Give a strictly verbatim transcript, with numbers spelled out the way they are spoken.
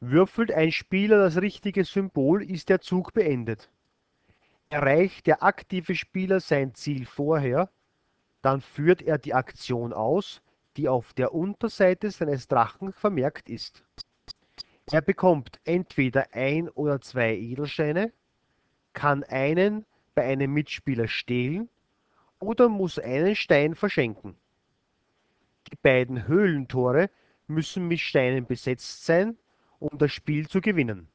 Würfelt ein Spieler das richtige Symbol, ist der Zug beendet. Erreicht der aktive Spieler sein Ziel vorher, dann führt er die Aktion aus, die auf der Unterseite seines Drachen vermerkt ist. Er bekommt entweder ein oder zwei Edelsteine, kann einen bei einem Mitspieler stehlen oder muss einen Stein verschenken. Die beiden Höhlentore müssen mit Steinen besetzt sein, um das Spiel zu gewinnen.